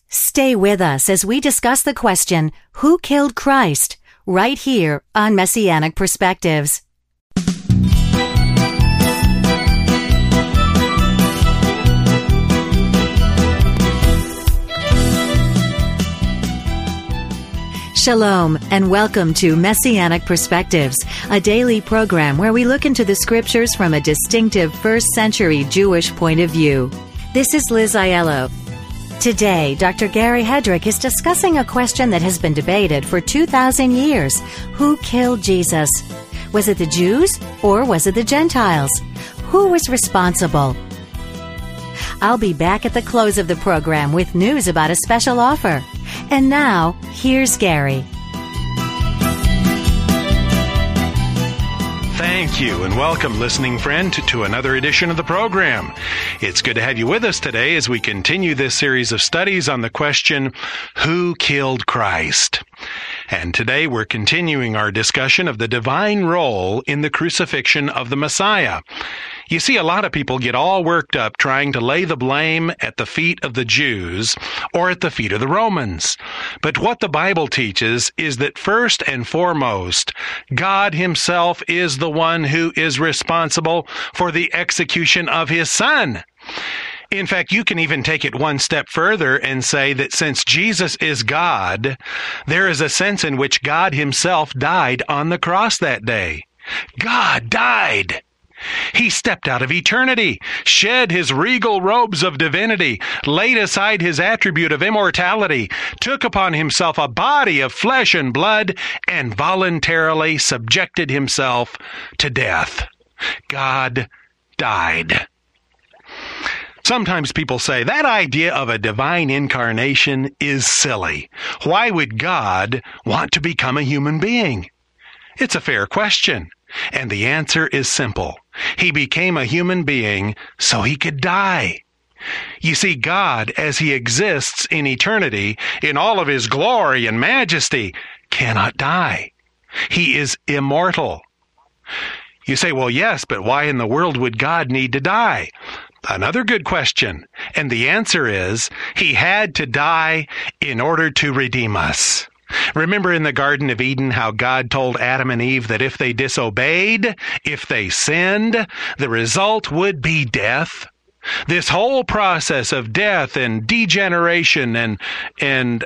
Stay with us as we discuss the question, who killed Christ? Right here on Messianic Perspectives. Shalom, and welcome to Messianic Perspectives, a daily program where we look into the scriptures from a distinctive first-century Jewish point of view. This is Liz Aiello. Today, Dr. Gary Hedrick is discussing a question that has been debated for 2,000 years. Who killed Jesus? Was it the Jews or was it the Gentiles? Who was responsible? I'll be back at the close of the program with news about a special offer. And now, here's Gary. Thank you, and welcome, listening friend, to another edition of the program. It's good to have you with us today as we continue this series of studies on the question, who killed Christ? And today we're continuing our discussion of the divine role in the crucifixion of the Messiah. You see, a lot of people get all worked up trying to lay the blame at the feet of the Jews or at the feet of the Romans. But what the Bible teaches is that first and foremost, God himself is the one who is responsible for the execution of his Son. In fact, you can even take it one step further and say that since Jesus is God, there is a sense in which God himself died on the cross that day. God died. He stepped out of eternity, shed his regal robes of divinity, laid aside his attribute of immortality, took upon himself a body of flesh and blood, and voluntarily subjected himself to death. God died. Sometimes people say that idea of a divine incarnation is silly. Why would God want to become a human being? It's a fair question, and the answer is simple. He became a human being so he could die. You see, God, as he exists in eternity, in all of his glory and majesty, cannot die. He is immortal. You say, well, yes, but why in the world would God need to die? Another good question, and the answer is, he had to die in order to redeem us. Remember in the Garden of Eden how God told Adam and Eve that if they disobeyed, if they sinned, the result would be death? This whole process of death and degeneration and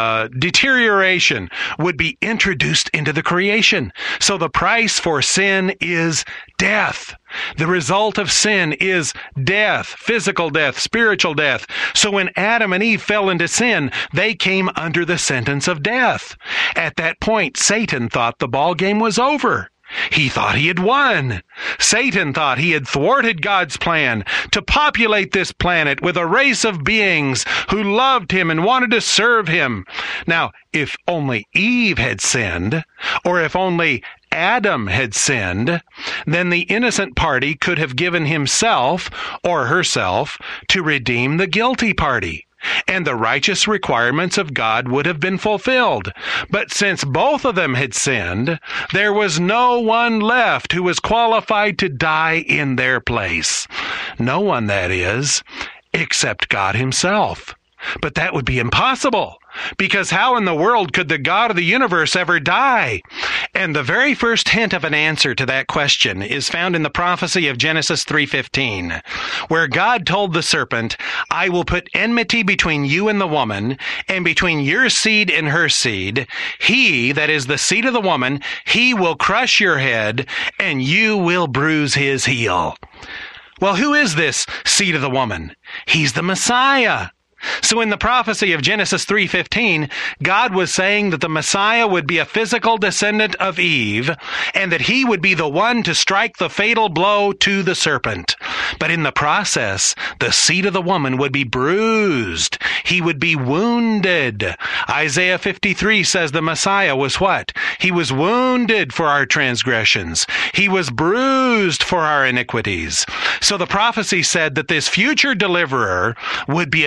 deterioration would be introduced into the creation. So the price for sin is death. The result of sin is death, physical death, spiritual death. So when Adam and Eve fell into sin, they came under the sentence of death. At that point, Satan thought the ball game was over. He thought he had won. Satan thought he had thwarted God's plan to populate this planet with a race of beings who loved him and wanted to serve him. Now, if only Eve had sinned, or if only Adam had sinned, then the innocent party could have given himself or herself to redeem the guilty party, and the righteous requirements of God would have been fulfilled. But since both of them had sinned, there was no one left who was qualified to die in their place. No one, that is, except God himself. But that would be impossible, because how in the world could the God of the universe ever die? And the very first hint of an answer to that question is found in the prophecy of Genesis 3:15, where God told the serpent, I will put enmity between you and the woman, and between your seed and her seed. He, that is the seed of the woman, he will crush your head, and you will bruise his heel. Well, who is this seed of the woman? He's the Messiah. So in the prophecy of Genesis 3:15, God was saying that the Messiah would be a physical descendant of Eve, and that he would be the one to strike the fatal blow to the serpent. But in the process, the seed of the woman would be bruised. He would be wounded. Isaiah 53 says the Messiah was what? He was wounded for our transgressions. He was bruised for our iniquities. So the prophecy said that this future deliverer would be a descendant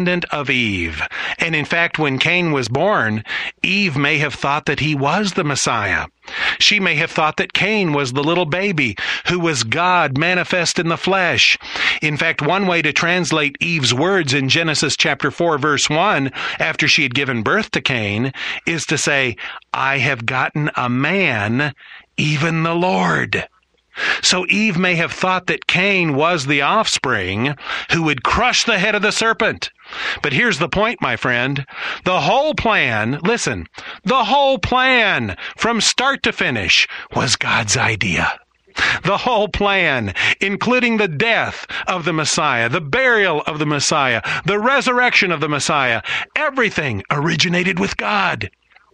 descendant of Eve. And in fact, when Cain was born, Eve may have thought that he was the Messiah. She may have thought that Cain was the little baby who was God manifest in the flesh. In fact, one way to translate Eve's words in Genesis chapter 4, verse 1, after she had given birth to Cain, is to say, I have gotten a man, even the Lord. So Eve may have thought that Cain was the offspring who would crush the head of the serpent. But here's the point, my friend. The whole plan, listen, the whole plan from start to finish was God's idea. The whole plan, including the death of the Messiah, the burial of the Messiah, the resurrection of the Messiah, everything originated with God.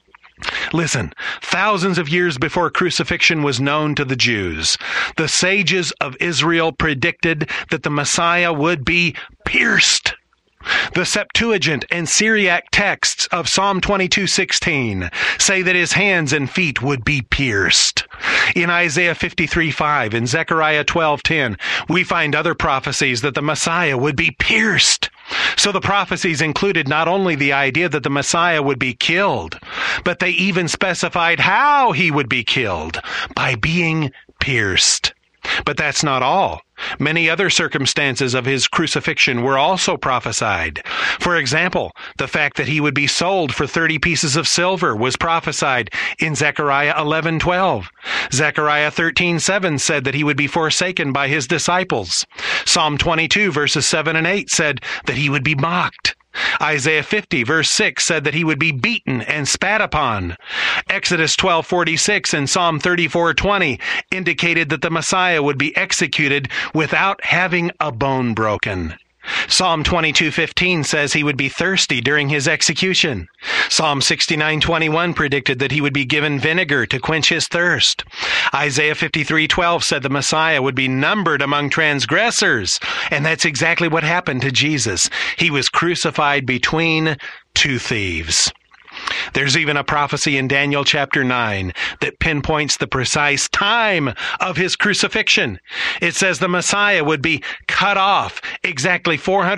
Listen, thousands of years before crucifixion was known to the Jews, the sages of Israel predicted that the Messiah would be pierced. The Septuagint and Syriac texts of Psalm 22:16 say that his hands and feet would be pierced. In Isaiah 53:5 and Zechariah 12:10, we find other prophecies that the Messiah would be pierced. So the prophecies included not only the idea that the Messiah would be killed, but they even specified how he would be killed, by being pierced. But that's not all. Many other circumstances of his crucifixion were also prophesied. For example, the fact that he would be sold for 30 pieces of silver was prophesied in Zechariah 11:12. Zechariah 13:7 said that he would be forsaken by his disciples. Psalm 22 verses 7 and 8 said that he would be mocked. Isaiah 50 verse 6 said that he would be beaten and spat upon. Exodus 12:46 and Psalm 34:20 indicated that the Messiah would be executed without having a bone broken. Psalm 22:15 says he would be thirsty during his execution. Psalm 69:21 predicted that he would be given vinegar to quench his thirst. Isaiah 53:12 said the Messiah would be numbered among transgressors. And that's exactly what happened to Jesus. He was crucified between two thieves. There's even a prophecy in Daniel chapter 9 that pinpoints the precise time of his crucifixion. It says the Messiah would be cut off exactly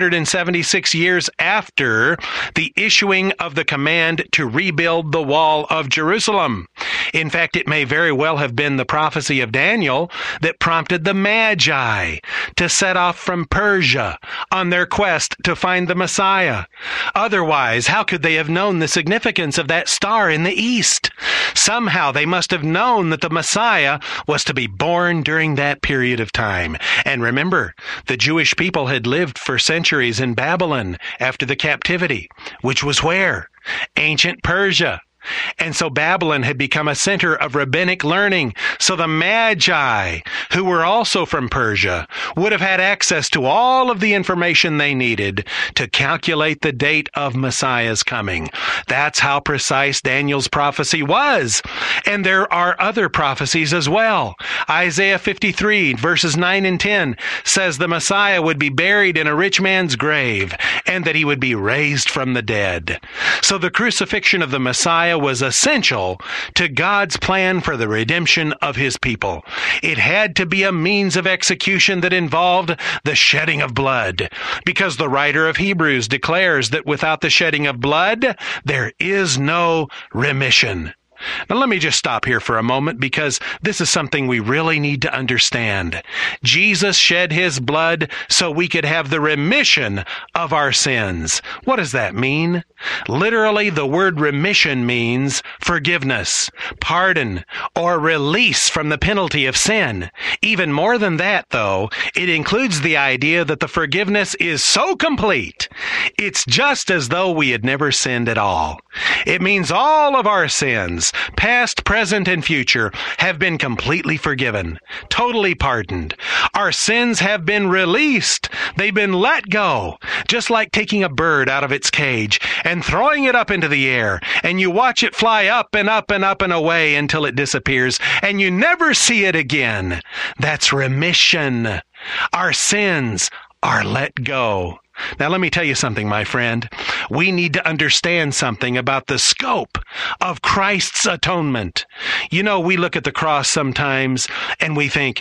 476 years after the issuing of the command to rebuild the wall of Jerusalem. In fact, it may very well have been the prophecy of Daniel that prompted the Magi to set off from Persia on their quest to find the Messiah. Otherwise, how could they have known the significance of that star in the east? Somehow they must have known that the Messiah was to be born during that period of time. And remember, the Jewish people had lived for centuries in Babylon after the captivity, which was where? Ancient Persia. And so Babylon had become a center of rabbinic learning. So the Magi, who were also from Persia, would have had access to all of the information they needed to calculate the date of Messiah's coming. That's how precise Daniel's prophecy was. And there are other prophecies as well. Isaiah 53 verses 9 and 10 says the Messiah would be buried in a rich man's grave and that he would be raised from the dead. So the crucifixion of the Messiah was essential to God's plan for the redemption of his people. It had to be a means of execution that involved the shedding of blood, because the writer of Hebrews declares that without the shedding of blood, there is no remission. Now let me just stop here for a moment, because this is something we really need to understand. Jesus shed his blood so we could have the remission of our sins. What does that mean? Literally, the word remission means forgiveness, pardon, or release from the penalty of sin. Even more than that, though, it includes the idea that the forgiveness is so complete, it's just as though we had never sinned at all. It means all of our sins, past, present, and future, have been completely forgiven, totally pardoned. Our sins have been released. They've been let go, just like taking a bird out of its cage and throwing it up into the air, and you watch it fly up and up and up and away until it disappears, and you never see it again. That's remission. Our sins are let go. Now, let me tell you something, my friend. We need to understand something about the scope of Christ's atonement. You know, we look at the cross sometimes and we think,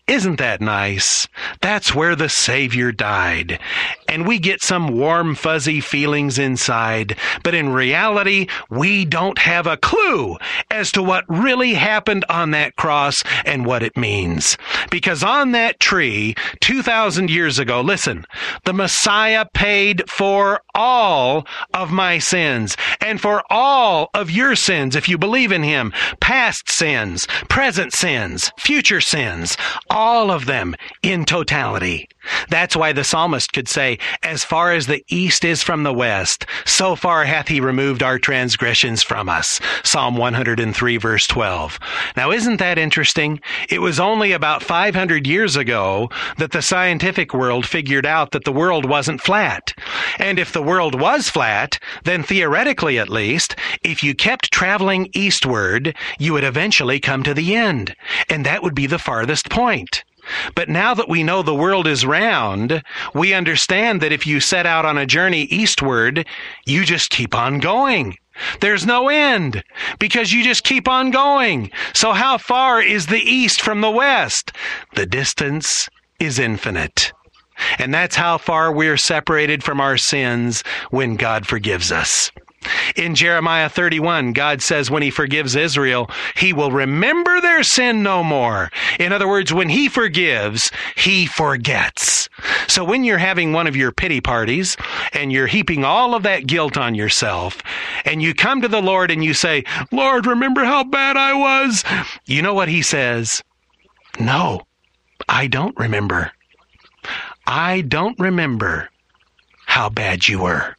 Isn't that nice? That's where the Savior died. And we get some warm, fuzzy feelings inside. But in reality, we don't have a clue as to what really happened on that cross and what it means. Because on that tree, 2,000 years ago, listen, the Messiah paid for all of my sins and for all of your sins, if you believe in him, past sins, present sins, future sins, all of them in totality. That's why the psalmist could say, as far as the east is from the west, so far hath he removed our transgressions from us. Psalm 103, verse 12. Now, isn't that interesting? It was only about 500 years ago that the scientific world figured out that the world wasn't flat. And if the world was flat, then theoretically at least, if you kept traveling eastward, you would eventually come to the end. And that would be the farthest point. But now that we know the world is round, we understand that if you set out on a journey eastward, you just keep on going. There's no end, because you just keep on going. So how far is the east from the west? The distance is infinite. And that's how far we're separated from our sins when God forgives us. In Jeremiah 31, God says when he forgives Israel, he will remember their sin no more. In other words, when he forgives, he forgets. So when you're having one of your pity parties and you're heaping all of that guilt on yourself and you come to the Lord and you say, Lord, remember how bad I was? You know what he says? No, I don't remember. I don't remember how bad you were.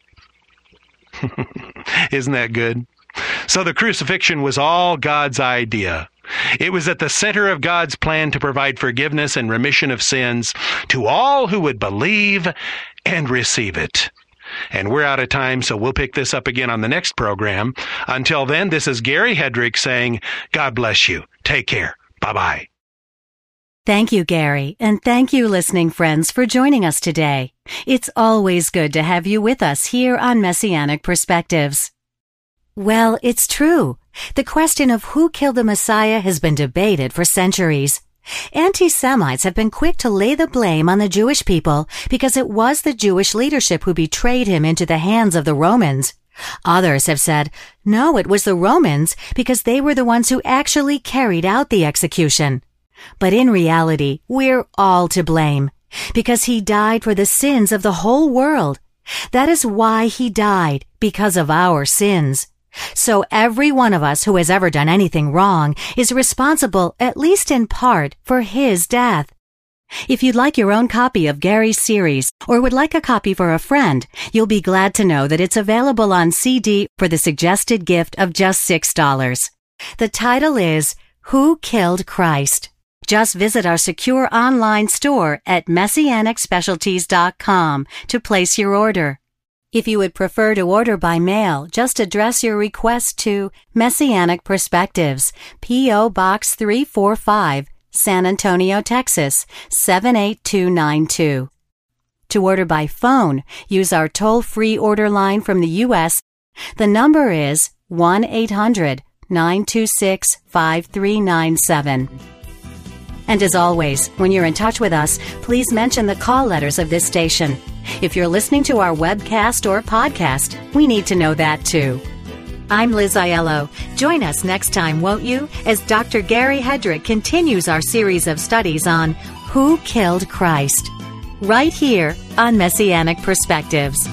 Isn't that good? So the crucifixion was all God's idea. It was at the center of God's plan to provide forgiveness and remission of sins to all who would believe and receive it. And we're out of time, so we'll pick this up again on the next program. Until then, this is Gary Hedrick saying, God bless you. Take care. Bye-bye. Thank you, Gary, and thank you, listening friends, for joining us today. It's always good to have you with us here on Messianic Perspectives. Well, it's true. The question of who killed the Messiah has been debated for centuries. Anti-Semites have been quick to lay the blame on the Jewish people because it was the Jewish leadership who betrayed him into the hands of the Romans. Others have said, no, it was the Romans because they were the ones who actually carried out the execution. But in reality, we're all to blame, because he died for the sins of the whole world. That is why he died, because of our sins. So every one of us who has ever done anything wrong is responsible, at least in part, for his death. If you'd like your own copy of Gary's series, or would like a copy for a friend, you'll be glad to know that it's available on CD for the suggested gift of just $6. The title is, Who Killed Christ? Just visit our secure online store at MessianicSpecialties.com to place your order. If you would prefer to order by mail, just address your request to Messianic Perspectives, P.O. Box 345, San Antonio, Texas, 78292. To order by phone, use our toll-free order line from the U.S. The number is 1-800-926-5397. And as always, when you're in touch with us, please mention the call letters of this station. If you're listening to our webcast or podcast, we need to know that too. I'm Liz Aiello. Join us next time, won't you, as Dr. Gary Hedrick continues our series of studies on Who Killed Christ? Right here on Messianic Perspectives.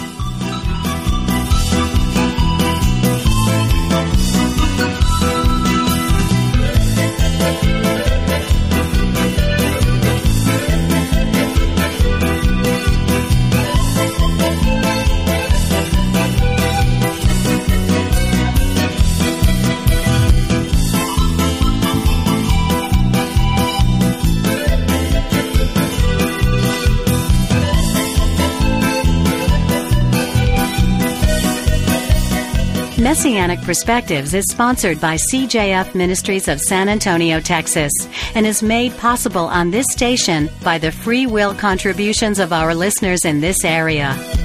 Messianic Perspectives is sponsored by CJF Ministries of San Antonio, Texas, and is made possible on this station by the free will contributions of our listeners in this area.